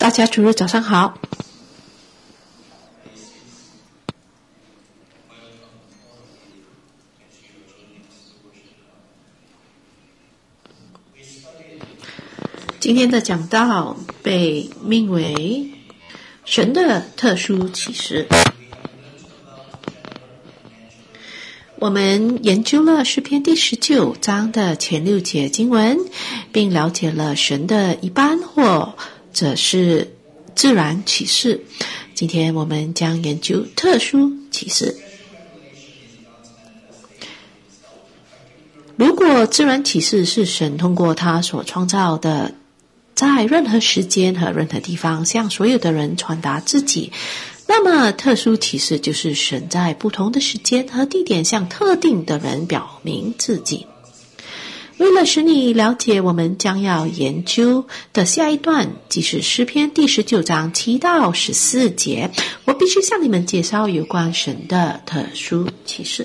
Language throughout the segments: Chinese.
大家主日早上好。今天的讲道被命为神的特殊启示。我们研究了诗篇第19章的前6节经文，并了解了神的一般或者是自然启示。今天我们将研究特殊启示。如果自然启示是神通过他所创造的，在任何时间和任何地方向所有的人传达自己，那么特殊启示就是神在不同的时间和地点向特定的人表明自己。为了使你了解我们将要研究的下一段，即是诗篇第19章7到14节，我必须向你们介绍有关神的特殊启示。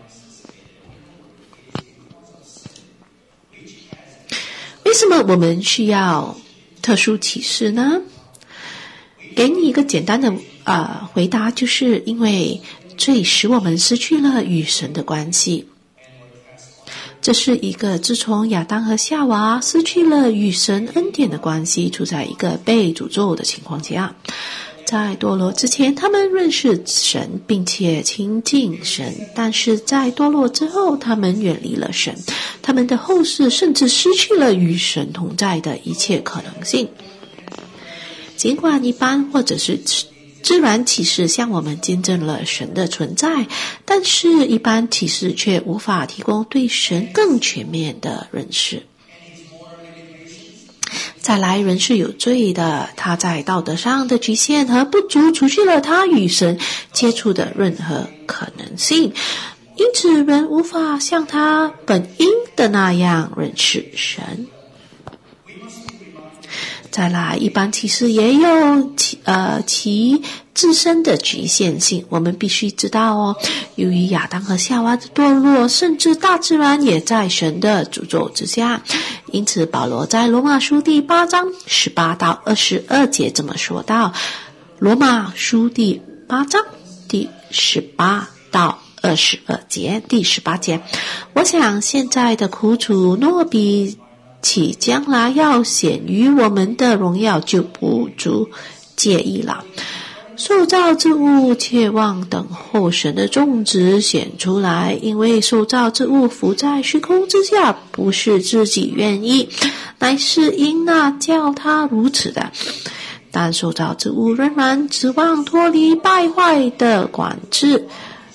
为什么我们需要特殊启示呢？给你一个简单的回答，就是因为罪使我们失去了与神的关系。这是一个自从亚当和夏娃失去了与神恩典的关系，处在一个被诅咒的情况下。在堕落之前，他们认识神并且亲近神，但是在堕落之后，他们远离了神，他们的后世甚至失去了与神同在的一切可能性。尽管一般或者是自然启示向我们见证了神的存在，但是一般启示却无法提供对神更全面的认识。再来，人是有罪的，他在道德上的局限和不足除去了他与神接触的任何可能性，因此人无法像他本应的那样认识神。再来，一般启示也有其自身的局限性，我们必须知道由于亚当和夏娃的堕落，甚至大自然也在神的诅咒之下。因此保罗在罗马书第8章18到22节这么说道。罗马书第8章第18到22节，第18节，我想现在的苦楚若比起将来要显于我们的荣耀，就不足介意了。受造之物切望等候神的种子显出来，因为受造之物伏在虚空之下，不是自己愿意，乃是因那叫他如此的。但受造之物仍然指望脱离败坏的管制。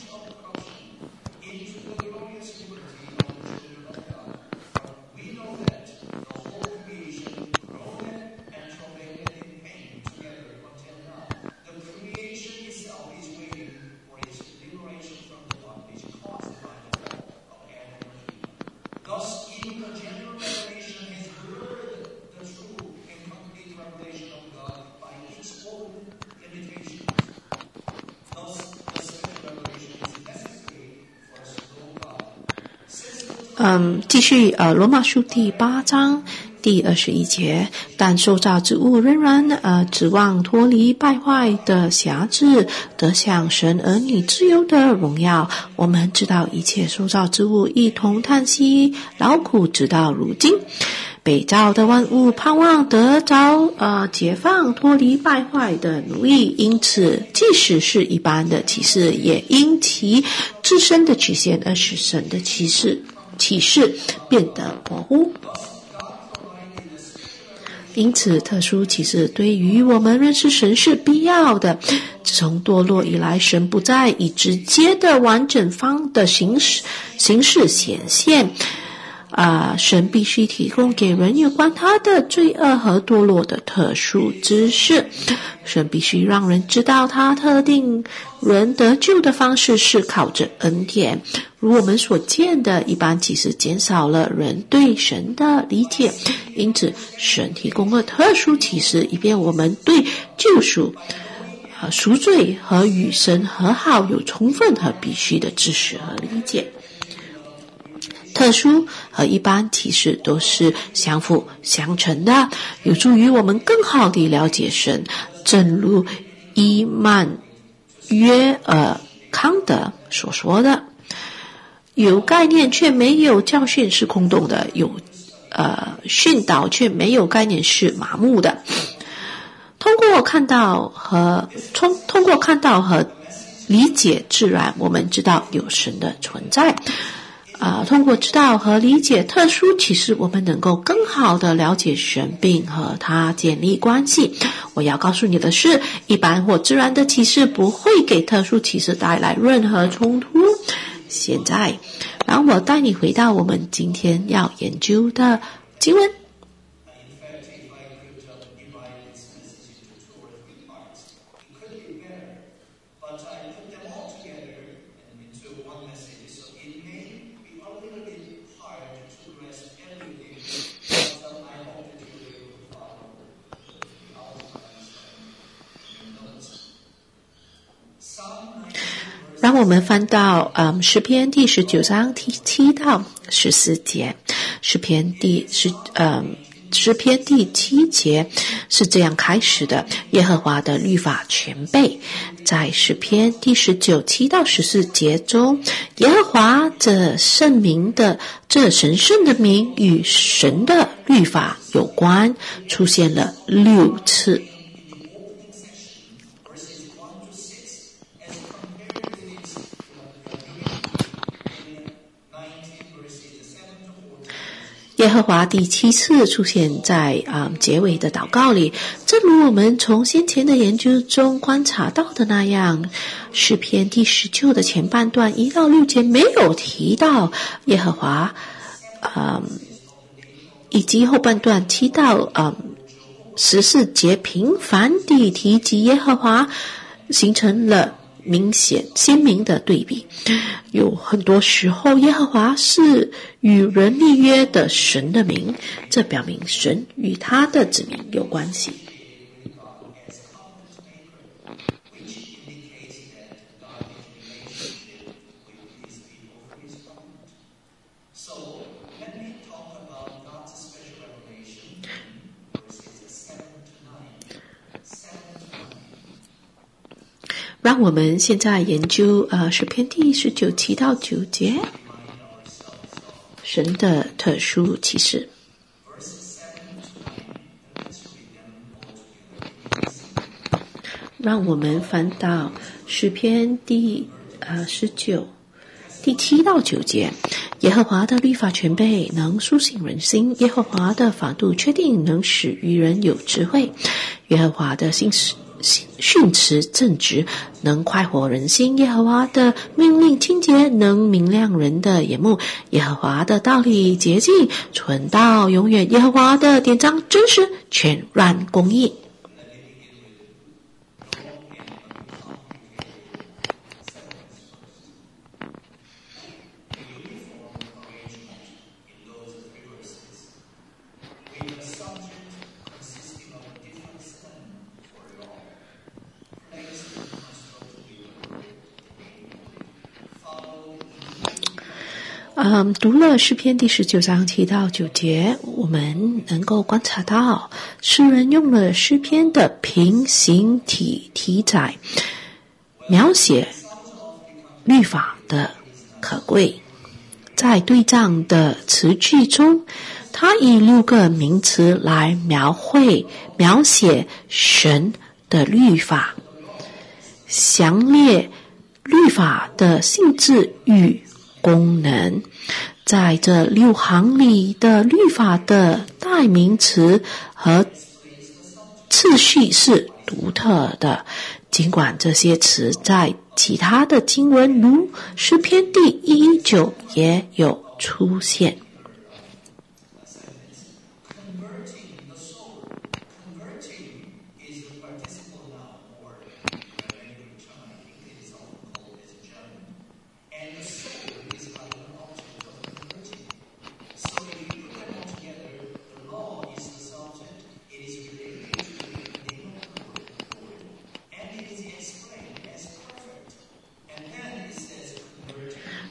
继续罗马书第8章第21节，但受造之物仍然指望脱离败坏的辖制，得享神儿女自由的荣耀。我们知道一切受造之物一同叹息劳苦，直到如今。被造的万物盼望得着解放，脱离败坏的奴役，因此即使是一般的启示，也因其自身的局限而使神的启示变得模糊。因此特殊启示对于我们认识神是必要的。自从堕落以来，神不再以直接的完整方的形式显现，神必须提供给人有关他的罪恶和堕落的特殊知识。神必须让人知道他特定人得救的方式是靠着恩典。如我们所见的，一般启示减少了人对神的理解，因此神提供了特殊启示，以便我们对救赎、赎罪和与神和好有充分和必须的知识和理解。 特殊和一般启示都是相辅相成的，有助于我们更好地了解神。正如伊曼约尔康德所说的，有概念却没有教训是空洞的，有训导却没有概念是麻木的。通过看到和理解自然，我们知道有神的存在。通过知道和理解特殊启示，我们能够更好地了解神，并和他建立关系。我要告诉你的是，一般或自然的启示不会给特殊启示带来任何冲突。现在，让我带你回到我们今天要研究的经文。让我们翻到诗篇第19章第7到14节。诗篇第7节是这样开始的：耶和华的律法全备。在诗篇第19 7到14节中，耶和华这圣名的这神圣的名与神的律法有关，出现了6次。耶和华第7次出现在结尾的祷告里，正如我们从先前的研究中观察到的那样，诗篇第19的前半段1到6节没有提到耶和华，以及后半段7到14节频繁地提及耶和华，形成了明显鲜明的对比。有很多时候耶和华是与人立约的神的名，这表明神与他的子民有关系。让我们现在研究诗篇第19 7到9节神的特殊启示。让我们翻到诗篇第19第7到9节。耶和华的律法全备，能苏醒人心；耶和华的法度确定，能使愚人有智慧；耶和华的训词正直，能快活人心；耶和华的命令清洁，能明亮人的眼目；耶和华的道理洁净，存到永远；耶和华的典章真实，全然公义。读了诗篇第19章7到9节，我们能够观察到诗人用了诗篇的平行体题材，描写律法的可贵。在对仗的词句中，他以6个名词来描写神的律法，详列律法的性质与功能。在这6行里的律法的代名词和次序是独特的，尽管这些词在其他的经文如诗篇第19也有出现。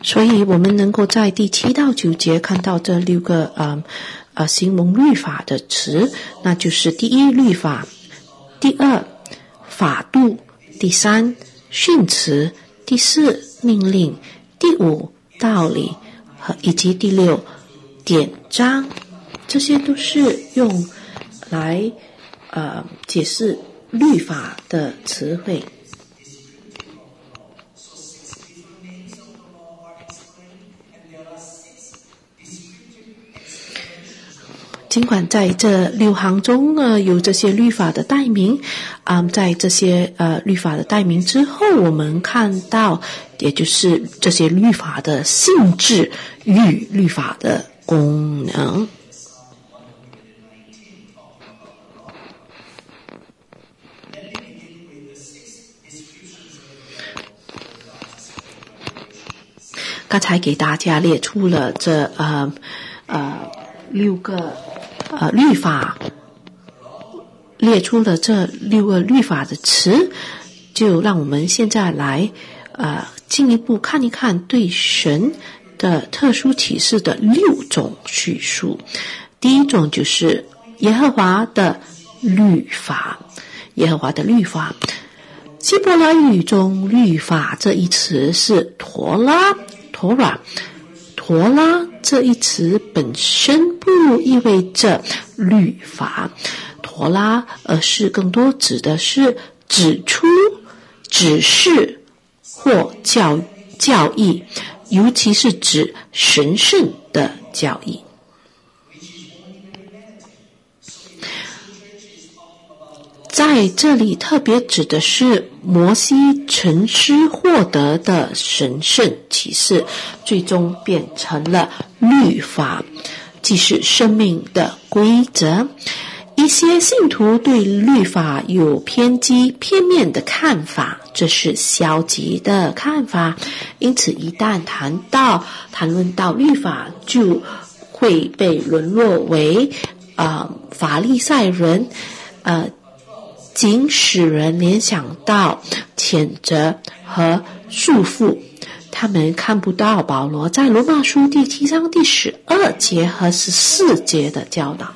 所以我们能够在第7到9节看到这6个形容律法的词，那就是第1律法，第2法度，第3训词，第4命令，第5道理以及第6典章。这些都是用来解释律法的词汇。尽管在这6行中有这些律法的代名，在这些律法的代名之后，我们看到也就是这些律法的性质与律法的功能。刚才给大家列出了这6个律法，列出了这6个律法的词，就让我们现在来进一步看一看对神的特殊启示的6种叙述。第一种就是耶和华的律法，耶和华的律法。希伯来语中律法这一词是陀拉这一词本身不意味着律法，陀拉而是更多指的是指出、指示或教义，尤其是指神圣的教义。在这里特别指的是摩西沉思获得的神圣启示，最终变成了律法，即是生命的规则。一些信徒对律法有偏激、片面的看法，这是消极的看法。因此一旦谈论到律法，就会被沦落为法利赛人，仅使人联想到谴责和束缚。他们看不到保罗在罗马书第7章第12节和14节的教导。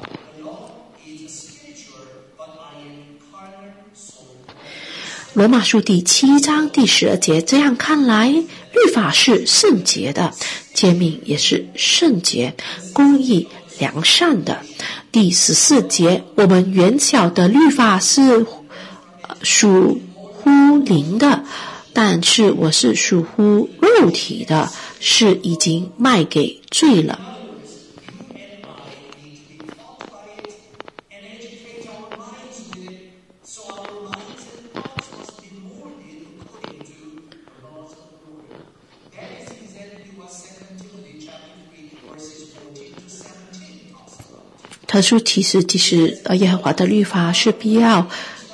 罗马书第7章第12节，这样看来，律法是圣洁的，诫命也是圣洁、公义、良善的。第14节，我们原晓得律法是属乎灵的，但是我是属乎肉体的，是已经卖给罪了。特殊启示即是耶和华的律法是必要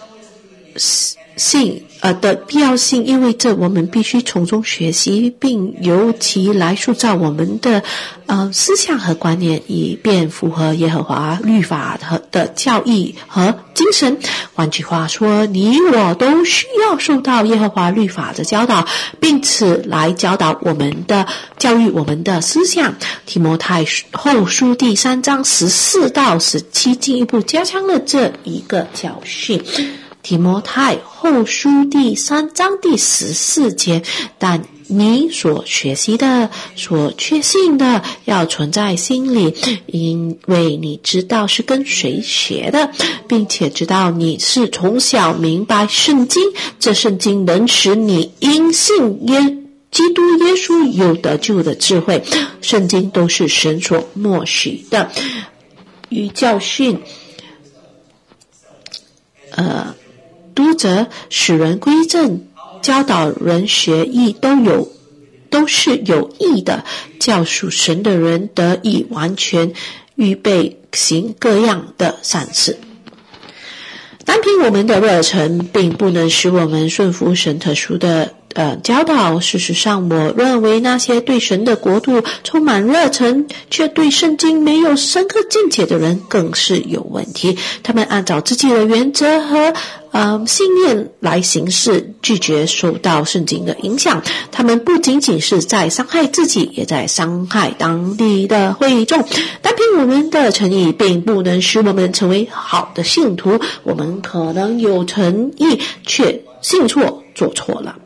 性的必要性，意味着我们必须从中学习，并由其来塑造我们的思想和观念，以便符合耶和华律法的教义和精神。换句话说，你我都需要受到耶和华律法的教导，并此来教导我们的教育我们的思想。提摩太后书第3章14到17进一步加强了这一个教训。提摩太后书第3章第14节，但你所学习的、所确信的，要存在心里，因为你知道是跟谁学的，并且知道你是从小明白圣经，这圣经能使你因信基督耶稣有得救的智慧。圣经都是神所默许的，与教训督责、使人归正、教导人学义都是有益的，教属神的人得以完全预备行各样的善事。单凭我们的热忱并不能使我们顺服神特殊的教导。事实上，我认为那些对神的国度充满热忱却对圣经没有深刻见解的人更是有问题。他们按照自己的原则和信念来行事， 拒绝受到圣经的影响，他们不仅仅是在伤害自己，也在伤害当地的会众。单凭我们的诚意并不能使我们成为好的信徒，我们可能有诚意却信错做错了。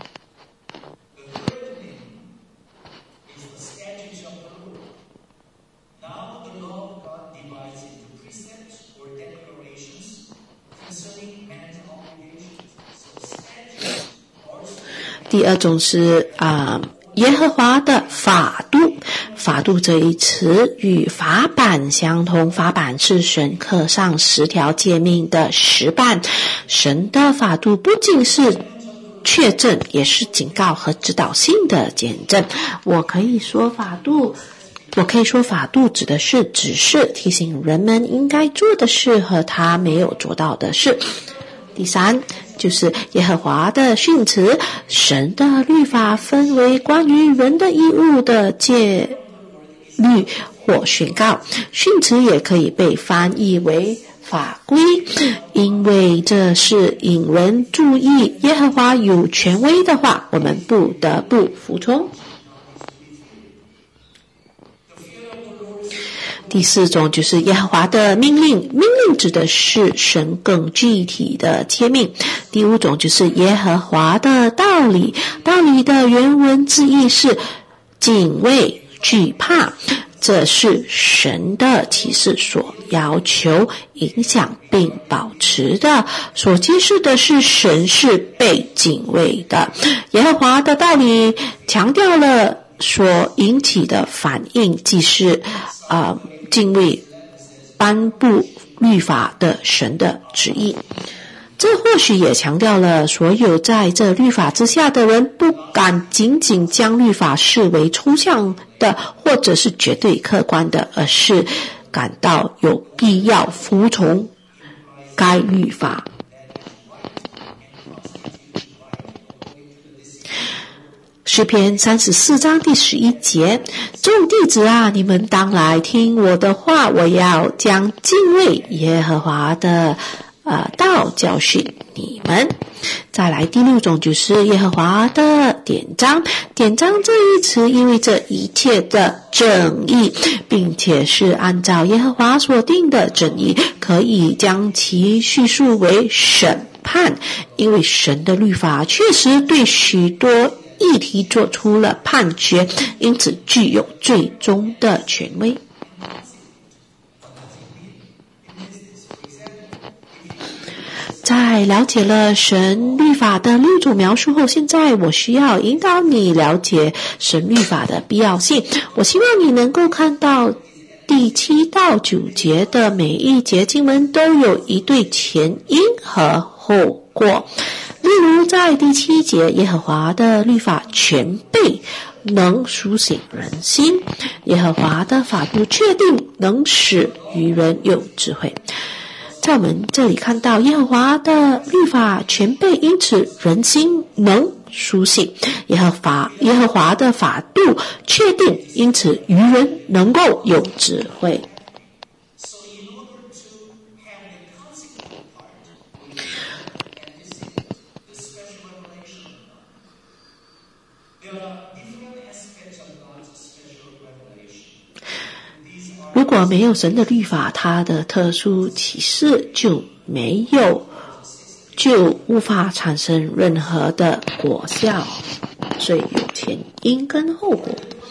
第二种是耶和华的法度。法度这一词与法版相同，法版是神刻上10条诫命的石板。神的法度不仅是确证，也是警告和指导性的见证。我可以说法度指的是指示，提醒人们应该做的事和他没有做到的事。第三就是耶和华的训词。神的律法分为关于人的义务的戒律或宣告，训词也可以被翻译为法规，因为这是引人注意耶和华有权威的话，我们不得不服从。第四种就是耶和华的命令，命令指的是神更具体的诫命。第五种就是耶和华的道理，道理的原文字义是敬畏、惧怕，这是神的启示所要求、影响并保持的，所揭示的是神是被敬畏的。耶和华的道理强调了所引起的反应，即是敬畏颁布律法的神的旨意。这或许也强调了所有在这律法之下的人不敢仅仅将律法视为抽象的或者是绝对客观的，而是感到有必要服从该律法。诗篇34章第11节，众弟子啊，你们当来听我的话，我要将敬畏耶和华的道教训你们。再来第六种就是耶和华的典章。典章这一词意味着一切的正义，并且是按照耶和华所定的正义，可以将其叙述为审判，因为神的律法确实对许多议题做出了判决，因此具有最终的权威。在了解了神律法的6种描述后，现在我需要引导你了解神律法的必要性。我希望你能够看到第7到9节的每一节经文都有一对前因和后果。例如在第7节，耶和华的律法全备，能苏醒人心，耶和华的法度确定，能使愚人有智慧。在我们这里看到耶和华的律法全备，因此人心能苏醒，耶和华的法度确定，因此愚人能够有智慧。如果没有神的律法，他的特殊启示就无法产生任何的果效，所以有前因跟后果。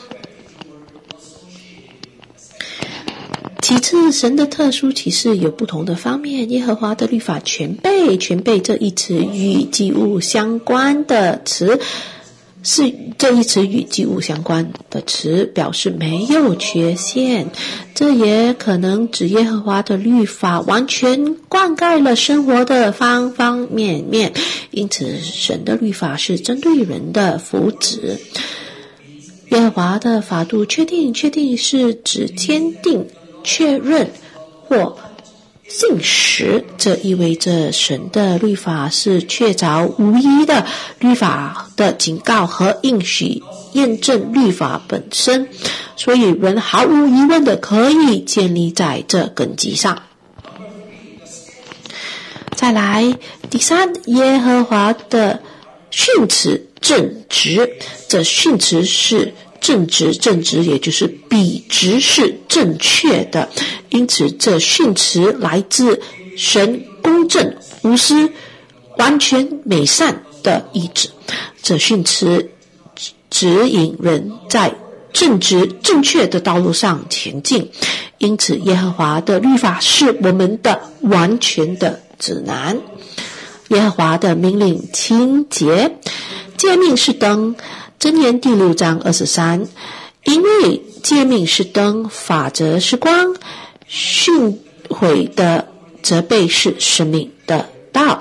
其次，神的特殊启示有不同的方面。耶和华的律法全备，全备这一词与祭物相关的词，是这一词与祭物相关的词，表示没有缺陷。这也可能指耶和华的律法完全灌溉了生活的方方面面，因此神的律法是针对人的福祉。耶和华的法度确定是指坚定、确认或信实，这意味着神的律法是确凿无疑的，律法的警告和应许验证律法本身，所以人毫无疑问的可以建立在这根基上。再来第三，耶和华的训词正直，这训词是正直，正直也就是笔直是正确的，因此这训词来自神公正无私完全美善的意志，这训词指引人在正直正确的道路上前进，因此耶和华的律法是我们的完全的指南。耶和华的命令清洁，诫命是灯，箴言第6章23，因为诫命是灯，法则是光，训诲的责备是生命的道。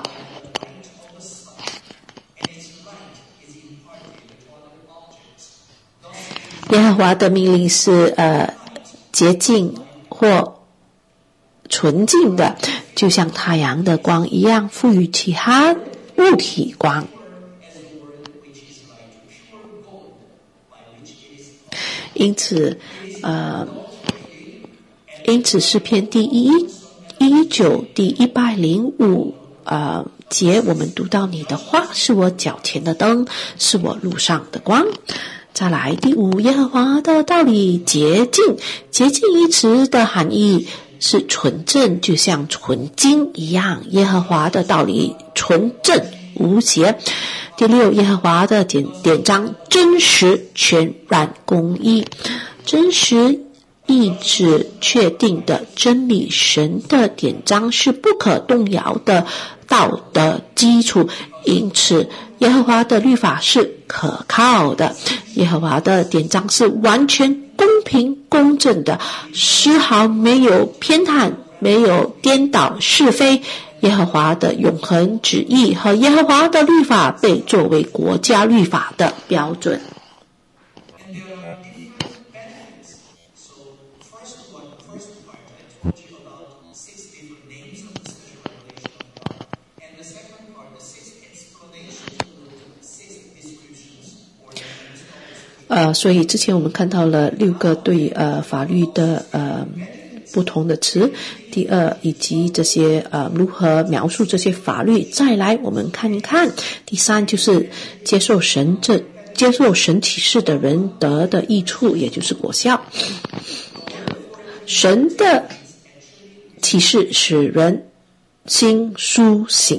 耶和华的命令是洁净或纯净的，就像太阳的光一样，赋予其他物体光。因此诗篇第119第105节，我们读到你的话是我脚前的灯，是我路上的光。再来第5，耶和华的道理洁净，洁净一词的含义是纯正，就像纯金一样，耶和华的道理纯正无邪。第6，耶和华的典章真实全然公义，真实意志确定的真理，神的典章是不可动摇的道德基础，因此耶和华的律法是可靠的，耶和华的典章是完全公平公正的，丝毫没有偏袒，没有颠倒是非。耶和华的永恒旨意和耶和华的律法被作为国家律法的标准。所以之前我们看到了6个对法律的不同的词，第2以及这些如何描述这些法律。再来我们看一看第3，就是接受神启示的人得的益处，也就是果效。神的启示使人心苏醒，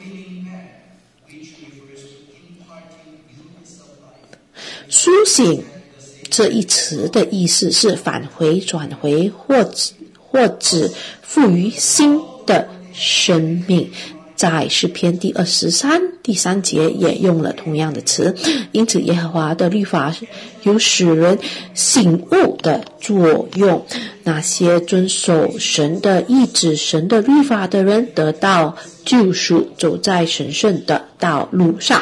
苏醒这一词的意思是返回、转回或指赋予新的生命。在诗篇第23第3节也用了同样的词，因此耶和华的律法有使人醒悟的作用。那些遵守神的意志、神的律法的人得到救赎，走在神圣的道路上。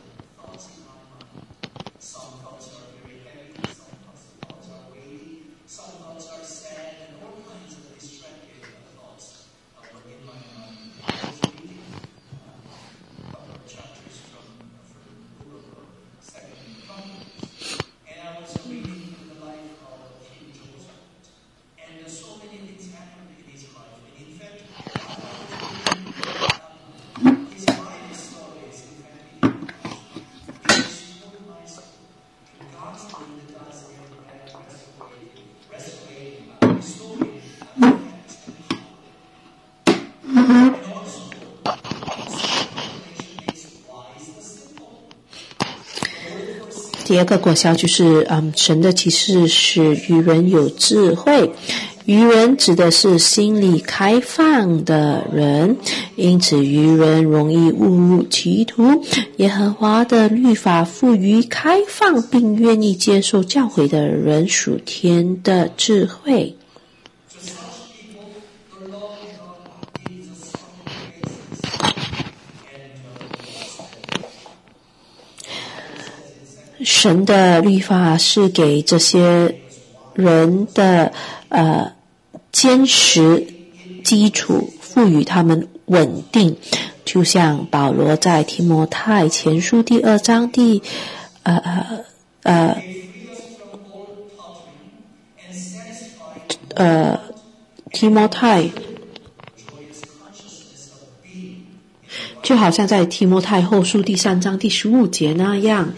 第2个果效就是神的启示使愚人有智慧。愚人指的是心理开放的人，因此愚人容易误入歧途。耶和华的律法赋予开放并愿意接受教诲的人属天的智慧。神的律法是给这些人的坚实基础，赋予他们稳定，就像保罗在提摩太前书第2章提就好像在提摩太后书第3章第15节那样，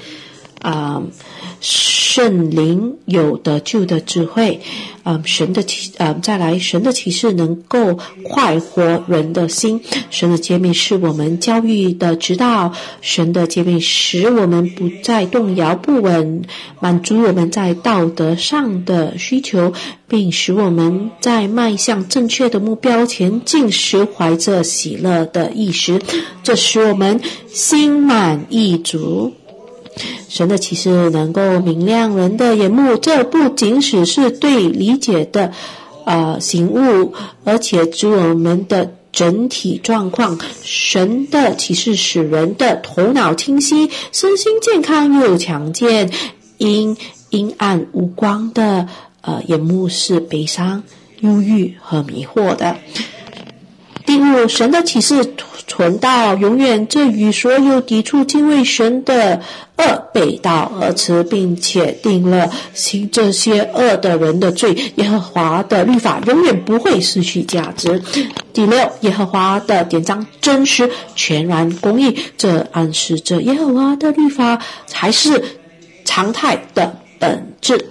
圣灵有得救的智慧，神的启示能够快活人的心，神的诫命是我们教育的指导，神的诫命使我们不再动摇不稳，满足我们在道德上的需求，并使我们在迈向正确的目标前进时怀着喜乐的意识，这使我们心满意足。神的启示能够明亮人的眼目，这不仅只是对理解的醒悟，而且指我们的整体状况。神的启示使人的头脑清晰，身心健康又强健。阴暗无光的眼目是悲伤、忧郁和迷惑的。第五，神的启示存到永远，这与所有抵触敬畏神的恶背道而驰，并且定了行这些恶的人的罪。耶和华的律法永远不会失去价值。第六，耶和华的典章真实、全然、公义，这暗示着耶和华的律法才是常态的本质。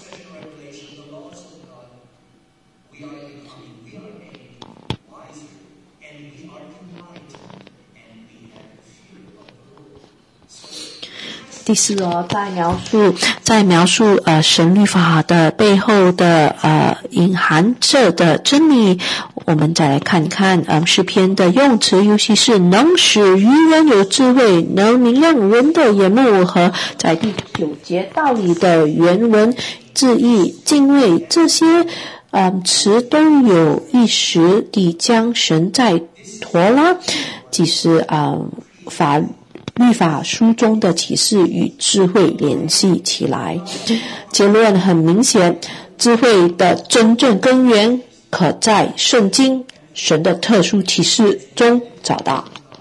第四在描述神律法的背后的隐含着的真理，我们再来看看诗篇的用词，尤其是能使愚人有智慧，能明亮人的眼目，和在第9节道理的原文字义、敬畏，这些词都有意识地将神在陀拉即是律法书中的启示与智慧联系起来。结论很明显，智慧的真正根源可在圣经神的特殊启示中找到。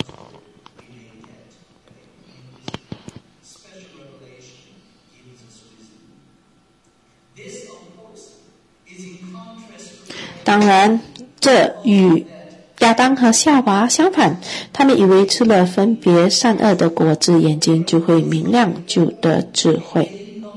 当然，这与亚当和夏娃相反，他们以为吃了分别善恶的果子，眼睛就会明亮，就得智慧。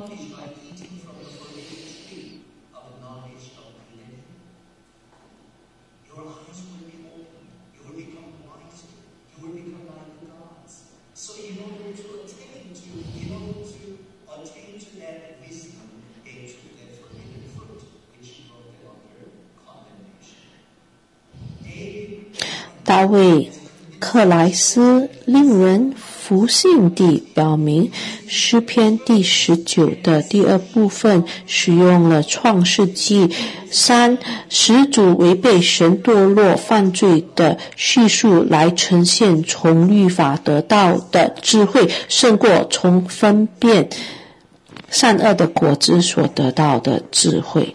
大卫克莱斯令人服信地表明，诗篇第19的第2部分使用了创世纪3始祖违背神堕落犯罪的叙述来呈现从律法得到的智慧胜过从分辨善恶的果子所得到的智慧。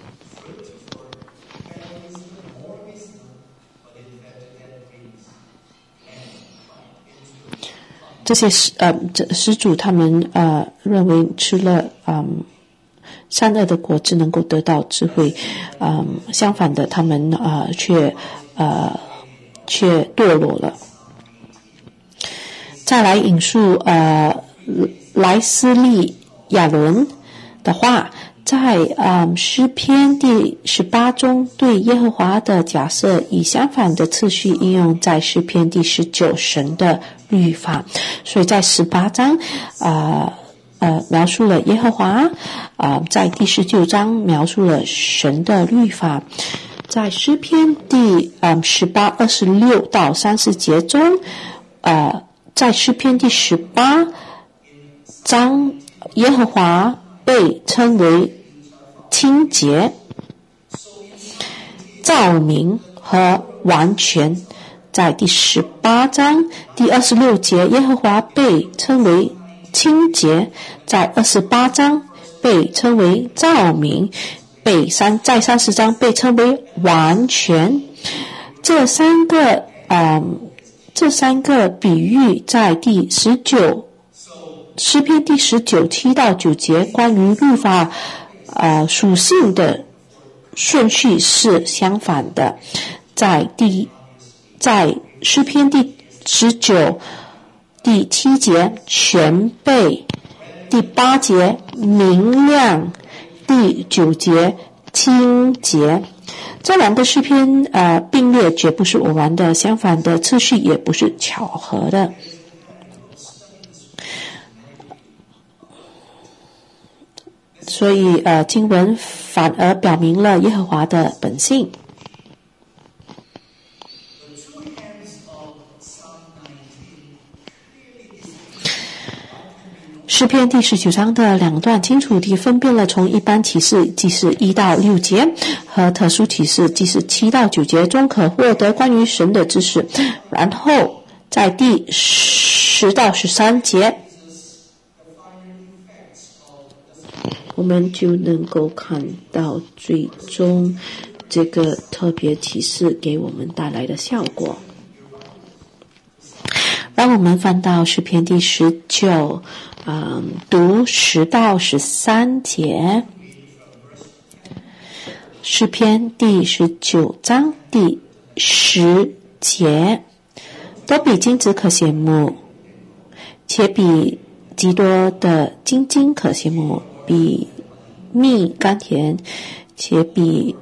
这些始祖他们认为吃了善恶的果子能够得到智慧，相反的他们却堕落了。再来引述莱斯利亚伦的话，在诗篇第18中对耶和华的假设以相反的次序应用在诗篇第19神的律法。所以在18章描述了耶和华，在第19章描述了神的律法。在诗篇第18、26到30节中，在诗篇第18章，耶和华被称为清洁、照明和完全。在第18章第26节，耶和华被称为清洁，在28章被称为照明，在30章被称为完全。这三个比喻在第19诗篇第19 7到9节关于律法属性的顺序是相反的。在诗篇第 19第7节全备，第8节明亮，第9节清洁。这两个诗篇并列绝不是偶然的，相反的次序也不是巧合的。所以经文反而表明了耶和华的本性。诗篇第19章的2段清楚地分辨了从一般启示即是1到6节和特殊启示即是7到9节中可获得关于神的知识，然后在第10到13节我们就能够看到最终这个特别启示给我们带来的效果。让我们翻到诗篇第19读10到13节。诗篇第19章第10节，都比金子可羡慕，且比极多的金金可羡慕，比蜜甘甜，且比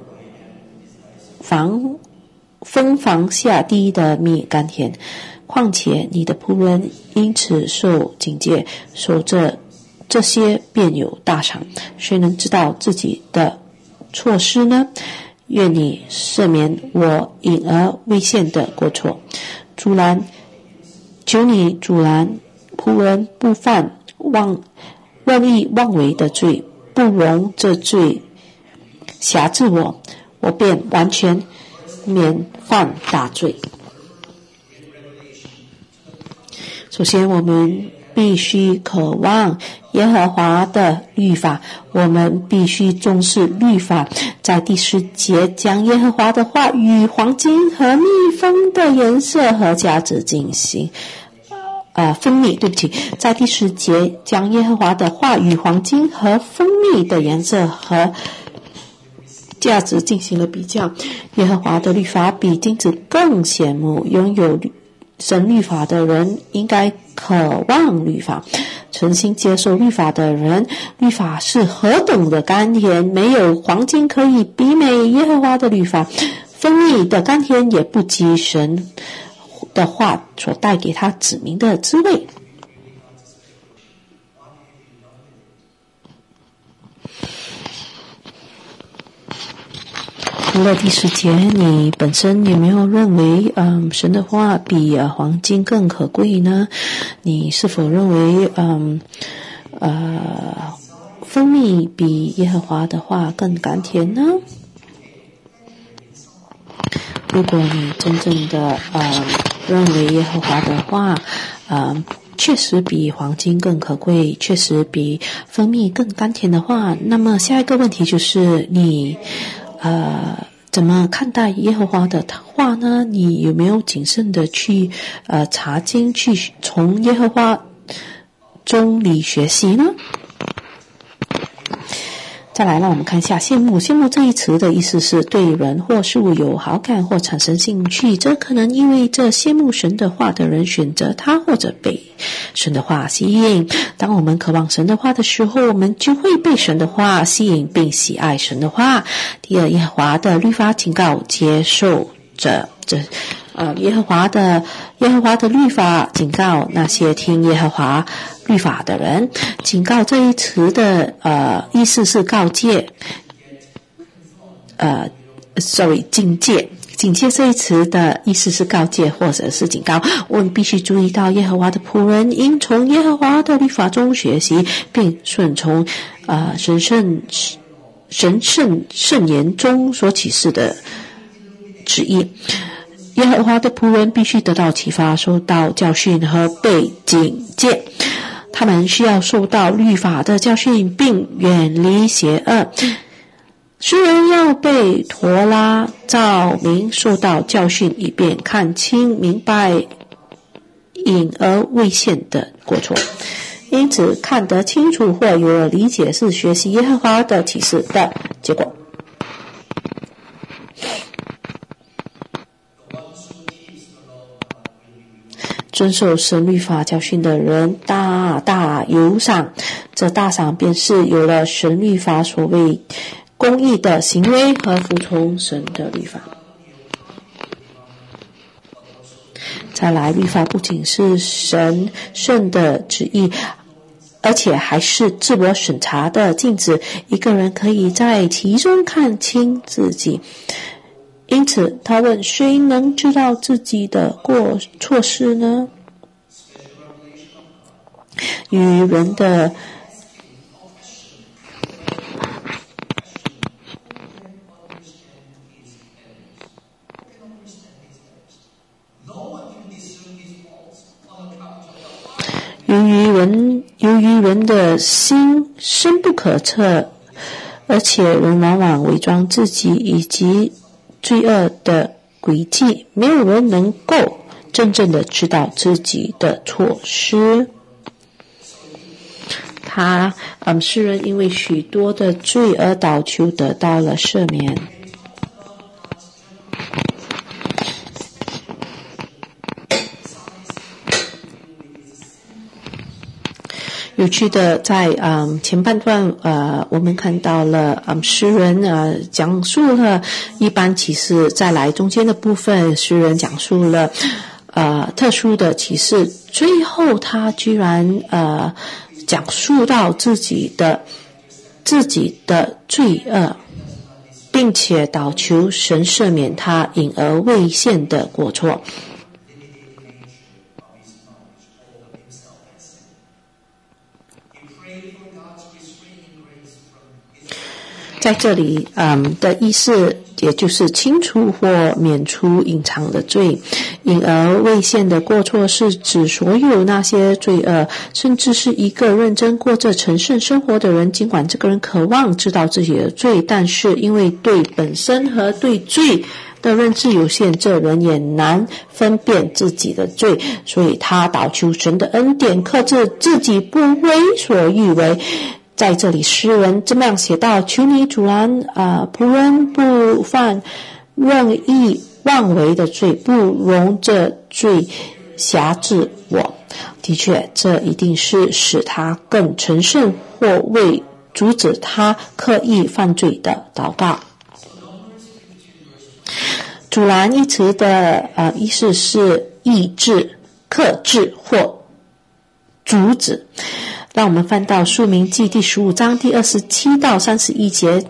蜂房下滴的蜜甘甜。况且你的仆人因此受警戒，守着这些便有大赏。谁能知道自己的错失呢？愿你赦免我隐而未现的过错。主拦，求你主拦仆人不犯任意妄为的罪，不容这罪辖制我，我便完全免犯大罪。首先，我们必须渴望耶和华的律法，我们必须重视律法。在第10节将耶和华的话与黄金和蜜蜂的颜色和价值进行分蜜，对不起，在第10节将耶和华的话与黄金和蜂蜜的颜色和价值进行了比较。耶和华的律法比金子更羡慕，拥有神律法的人应该渴望律法，诚心接受律法的人，律法是何等的甘甜，没有黄金可以媲美耶和华的律法，蜂蜜的甘甜也不及神的话所带给他子民的滋味。除了第10节，你本身有没有认为神的话比黄金更可贵呢？你是否认为蜂蜜比耶和华的话更甘甜呢？如果你真正的认为耶和华的话确实比黄金更可贵，确实比蜂蜜更甘甜的话，那么下一个问题就是你怎么看待耶和华的话呢？你有没有谨慎的去查经，去从耶和华中里学习呢？再来，让我们看一下羡慕。羡慕这一词的意思是对人或事物有好感或产生兴趣，这可能意味着羡慕神的话的人选择他或者被神的话吸引。当我们渴望神的话的时候，我们就会被神的话吸引并喜爱神的话。第二，耶和华的律法警告接受者，耶和华的律法警告那些听耶和华律法的人。警告这一词的意思是告诫，警戒。警戒这一词的意思是告诫或者是警告。我们必须注意到耶和华的仆人应从耶和华的律法中学习，并顺从神圣言中所启示的旨意。耶和华的仆人必须得到启发，受到教训和被警戒。他们需要受到律法的教训，并远离邪恶。诗人要被陀拉照明，受到教训，以便看清明白隐而未现的过错。因此，看得清楚或有了理解是学习耶和华的启示的结果。 深受神律法教训的人大大有赏，这大赏便是有了神律法所谓公义的行为和服从神的律法。再来，律法不仅是神圣的旨意，而且还是自我审查的镜子，一个人可以在其中看清自己。因此他问，谁能知道自己的过错事呢？与人的由于人的心深不可测，而且人往往伪装自己以及罪恶的诡计，没有人能够真正的知道自己的错失。诗人因为许多的罪而祷求得到了赦免。有趣的，在前半段我们看到了诗人讲述了一般启示，再来中间的部分诗人讲述了特殊的启示，最后他居然讲述到自己的罪恶，并且祷求神赦免他隐而未现的过错。在这里的意思也就是清除或免除隐藏的罪。隐而未现的过错是指所有那些罪恶，甚至是一个认真过着成圣生活的人，尽管这个人渴望知道自己的罪，但是因为对本身和对罪的认知有限，这人也难分辨自己的罪，所以他祷求神的恩典，克制自己不为所欲为。在这里诗人这么样写道，求你主人仆人不犯任意妄为的罪，不容这罪辖制我。的确，这一定是使他更成圣或为阻止他刻意犯罪的祷告。阻拦一词的意思是抑制、克制或阻止。让我们翻到述民记第15章第27到31节，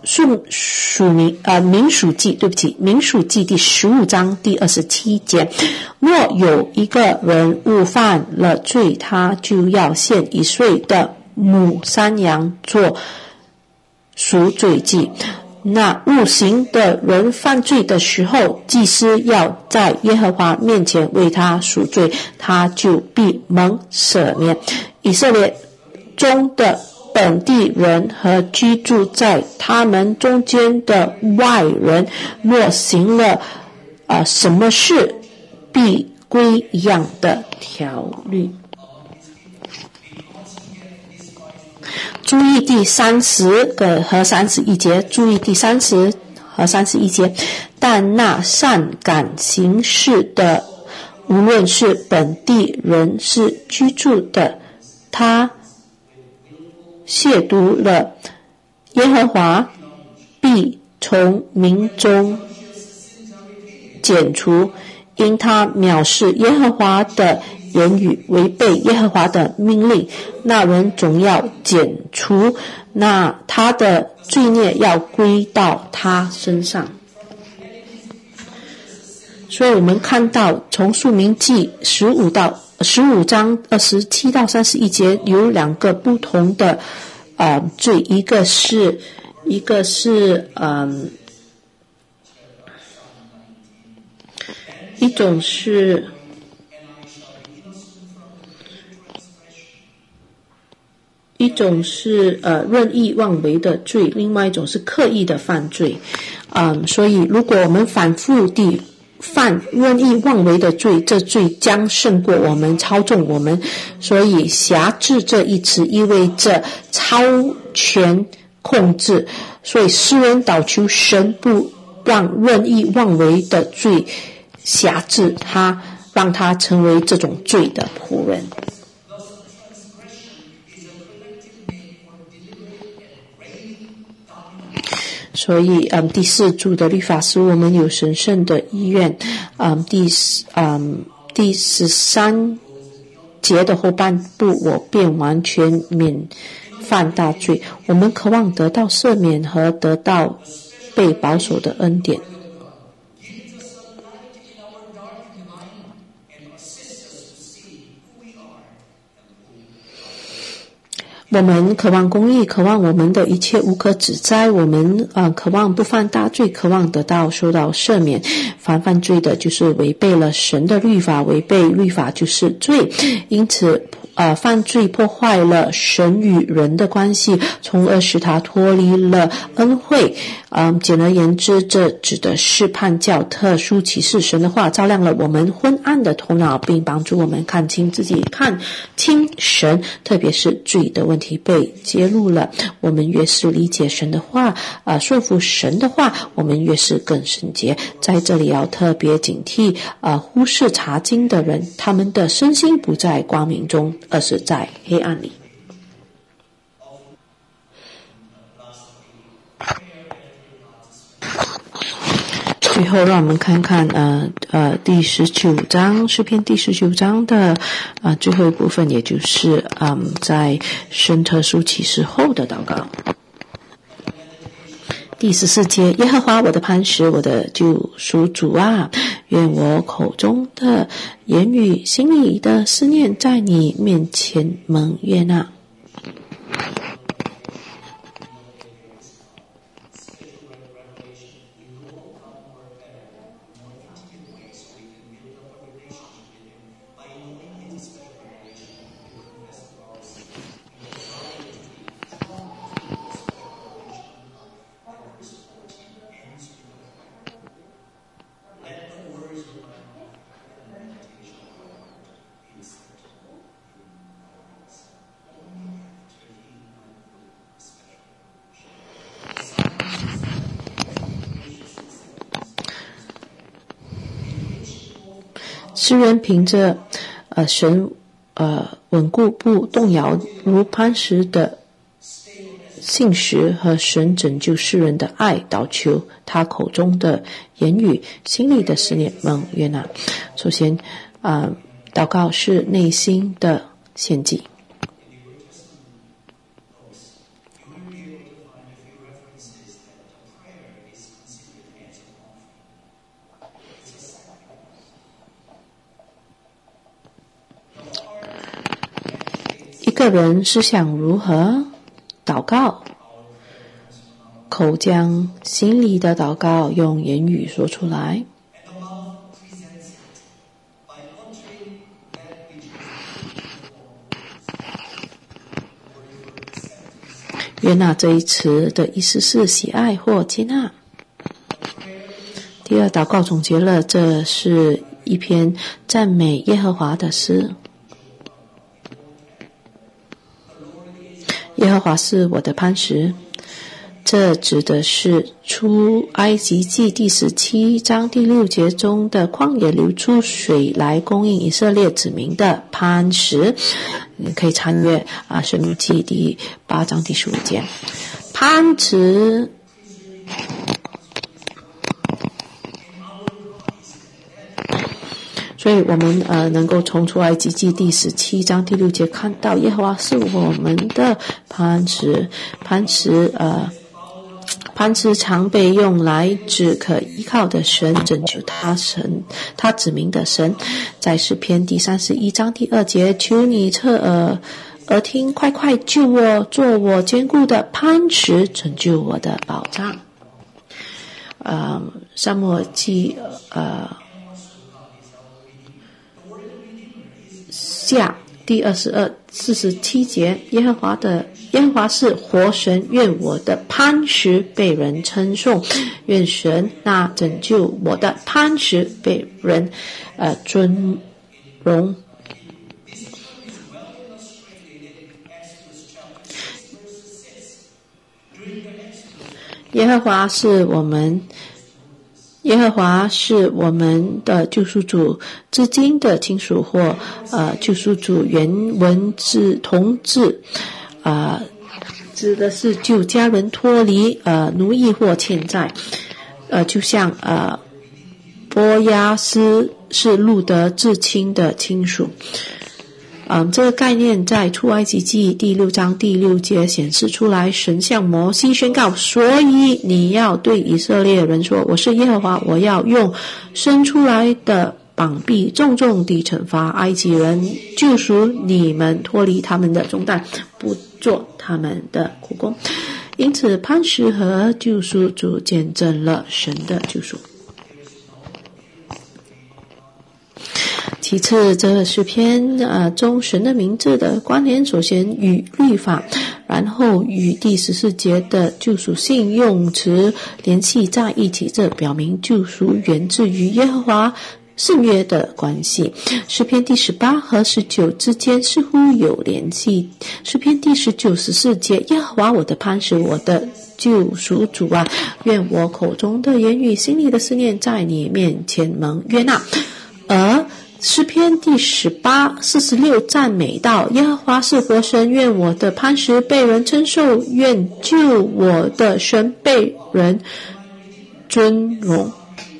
民数记第15章第27节，若有一个人误犯了罪，他就要献1岁的母山羊做赎罪祭。那误行的人犯罪的时候，祭司要在耶和华面前为他赎罪，他就必蒙赦免。以色列中的本地人和居住在他们中间的外人，若行了什么事，必归一样的条律。注意第30和31节，注意第30和31节。但那善感行事的，无论是本地人是居住的，他亵渎了耶和华，必从民中剪除，因他藐视耶和华的言语，违背耶和华的命令，那人总要剪除，那他的罪孽要归到他身上。所以我们看到从述民记15章27到31节有两个不同的罪，一个是一种是任意妄为的罪，另外一种是刻意的犯罪。所以如果我们反复地犯任意妄为的罪，这罪将胜过我们，操纵我们。所以辖制这一词意味着超权控制，所以诗人祷求神不让任意妄为的罪辖制他， 让他成为这种罪的仆人。所以第4组的律法使我们有神圣的意愿。第13节的后半部，我便完全免犯大罪。我们渴望得到赦免和得到被保守的恩典。我们渴望公义，渴望我们的一切无可指摘，我们渴望不犯大罪，渴望得到受到赦免。凡犯罪的就是违背了神的律法，违背律法就是罪。因此犯罪破坏了神与人的关系，从而使他脱离了恩惠。简而言之，这指的是叛教、特殊启示神的话，照亮了我们昏暗的头脑，并帮助我们看清自己，看清神，特别是罪的问题被揭露了。我们越是理解神的话，顺服神的话，我们越是更圣洁。在这里要特别警惕忽视查经的人，他们的身心不在光明中，而是在黑暗里。最后让我们看看第19章，诗篇第19章的最后一部分，也就是在神特殊启示后的祷告。第14节，耶和华我的磐石，我的救赎主啊，愿我口中的言语，心里的思念，在你面前蒙悦纳。诗人凭着神稳固不动摇如磐石的信实和神拯救世人的爱，祷求他口中的言语，心里的思念蒙悦纳。首先祷告是内心的献祭。一个人思想如何祷告，口将心里的祷告用言语说出来。悦纳这一词的意思是喜爱或接纳。第二，祷告总结了这是一篇赞美耶和华的诗。耶和华是我的磐石，这指的是出埃及记第17章第6节中的旷野流出水来供应以色列子民的磐石。你可以参阅申命记第8章第15节。磐石所以我们能够从出埃及记第17章第6节看到，耶和华是我们的磐石。磐石常被用来指可依靠的神，拯救他子民的神。在诗篇第31章第2节，求你侧耳听，快快救我，做我坚固的磐石，拯救我的保障。撒母耳记下第47节，耶和华是活神，愿我的磐石被人称颂，愿神那拯救我的磐石被人尊荣。耶和华是我们耶和华是我们的救赎主，至今的亲属或救赎主原文之同志指的是救家人脱离奴役或欠债，就像波亚斯是路德至亲的亲属。这个概念在出埃及记第6章第6节显示出来。神向摩西宣告，所以你要对以色列人说，我是耶和华，我要用生出来的膀臂重重地惩罚埃及人，救赎你们脱离他们的重担，不做他们的苦工。因此磐石和救赎主见证了神的救赎。其次，这诗篇中神的名字的关联，首先与律法，然后与第14节的救赎性用词联系在一起，这表明救赎源自于耶和华圣约的关系。诗篇第18和19之间似乎有联系。诗篇第19、14节，耶和华我的磐石，我的救赎主啊，愿我口中的言语，心里的思念，在你面前蒙悦纳。而诗篇第18、46赞美到耶和华是活神，愿我的磐石被人称颂，愿救我的神被人尊荣。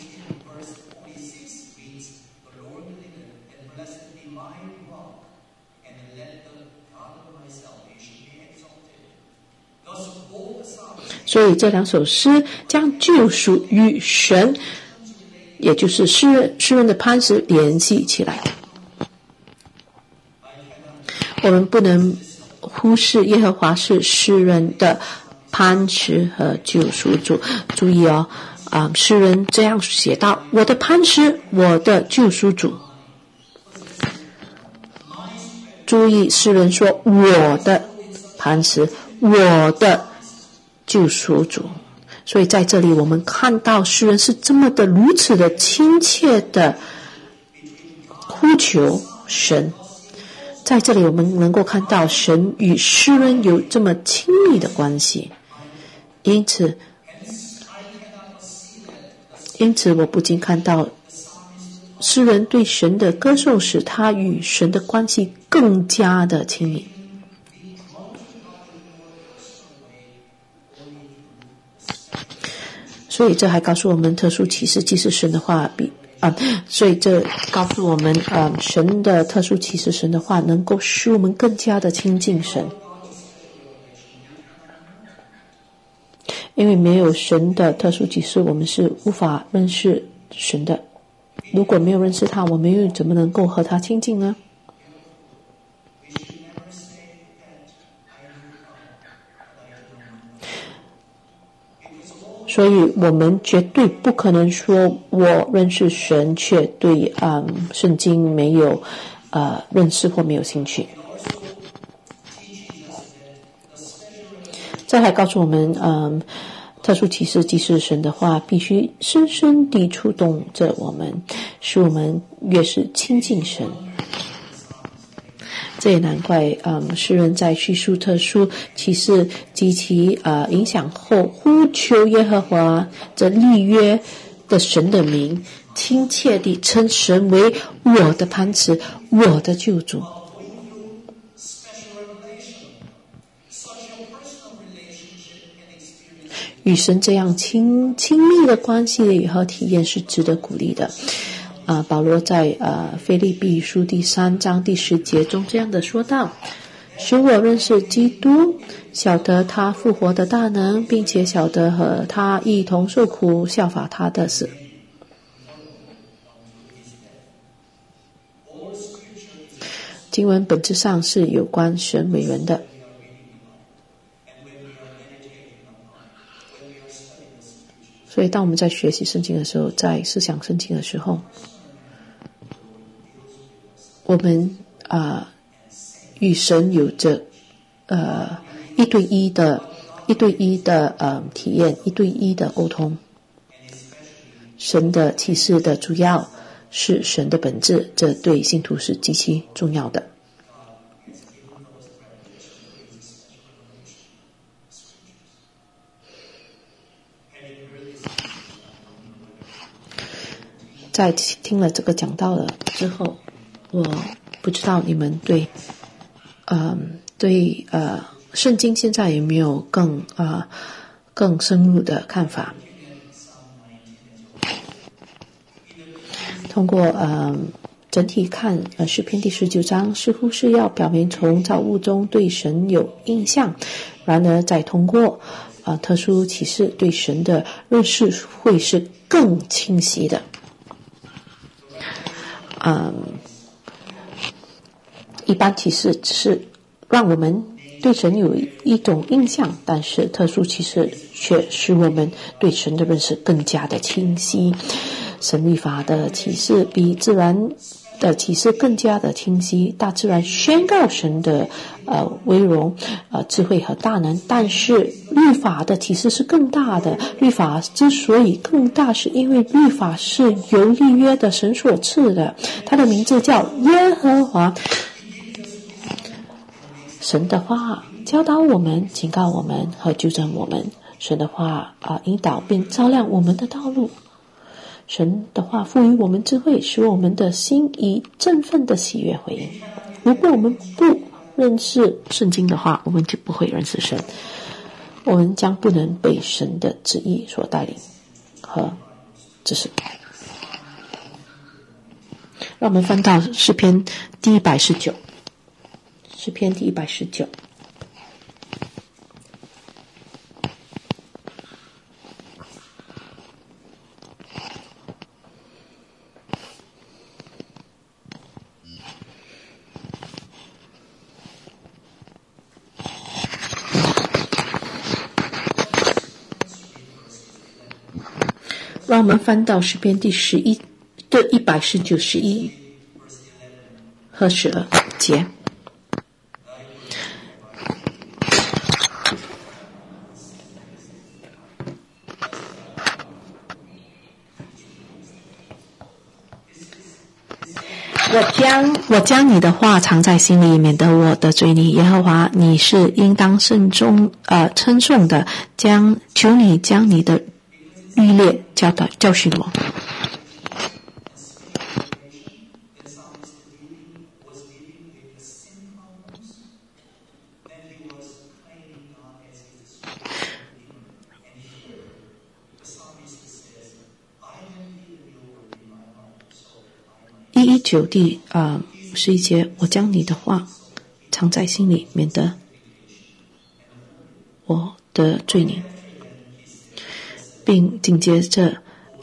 所以这两首诗将救赎与神，也就是诗人的磐石联系起来。我们不能忽视耶和华是诗人的磐石和救赎主。注意诗人这样写道，我的磐石，我的救赎主。注意诗人说我的磐石，我的救赎主。所以在这里我们看到诗人是这么的如此的亲切的呼求神。在这里我们能够看到神与诗人有这么亲密的关系。因此我不禁看到诗人对神的歌颂使他与神的关系更加的亲密。所以这还告诉我们，特殊启示既是神的话，所以这告诉我们，神的特殊启示，神的话能够使我们更加的亲近神。因为没有神的特殊启示，我们是无法认识神的。如果没有认识他，我们又怎么能够和他亲近呢？所以我们绝对不可能说我认识神，却对圣经没有认识或没有兴趣。这还告诉我们特殊启示既是神的话，必须深深地触动着我们，使我们越是亲近神。这也难怪诗人在叙述特殊启示及其影响后，呼求耶和华这立约的神的名，亲切地称神为我的磐石，我的救主。与神这样亲密的关系和体验是值得鼓励的。保罗在腓立比书第3章第10节中这样的说道，使我认识基督，晓得他复活的大能，并且晓得和他一同受苦，效法他的死。经文本质上是有关神为人的。所以当我们在学习圣经的时候，在思想圣经的时候，我们与神有着一对一的体验，一对一的沟通。神的启示的主要是神的本质，这对信徒是极其重要的。 在听了这个讲道了之后，我不知道你们对圣经现在有没有更深入的看法？通过整体看诗篇第19章似乎是要表明从造物中对神有印象，然而再通过特殊启示对神的认识会是更清晰的。一般启示只是让我们对神有一种印象，但是特殊启示却使我们对神的认识更加的清晰。神律法的启示比自然的启示更加的清晰，大自然宣告神的威荣智慧和大能，但是律法的启示是更大的。律法之所以更大，是因为律法是由立约的神所赐的，它的名字叫耶和华。神的话教导我们，警告我们和纠正我们，神的话引导并照亮我们的道路。神的话赋予我们智慧，使我们的心以振奋的喜悦回应。如果我们不认识圣经的话，我们就不会认识神，我们将不能被神的旨意所带领和指示。让我们翻到诗篇第119，诗篇第119。让我们翻到诗篇第119、11和12节。我将你的话藏在心里，免得我得罪你。耶和华，你是应当称颂的，求你将你的律例教训我。119第11节，我将你的话藏在心里，免得我得罪你，并紧接着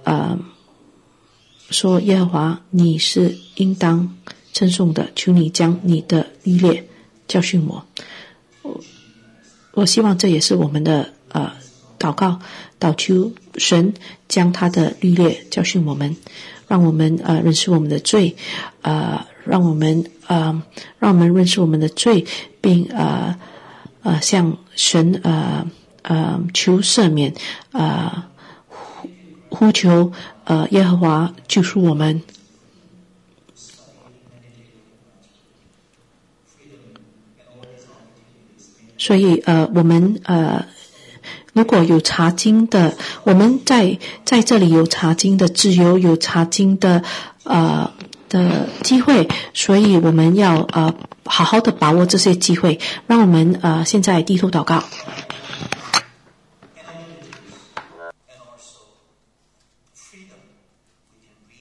说，耶和华，你是应当称颂的，求你将你的律例教训我。我希望这也是我们的祷告，祷求神将他的律例教训我们，让我们认识我们的罪，让我们认识我们的罪，并向神求赦免，呼求耶和华救赎我们。所以我们如果有查经的，我们在这里有查经的自由，有查经的机会，所以我们要好好的把握这些机会。让我们现在低头祷告。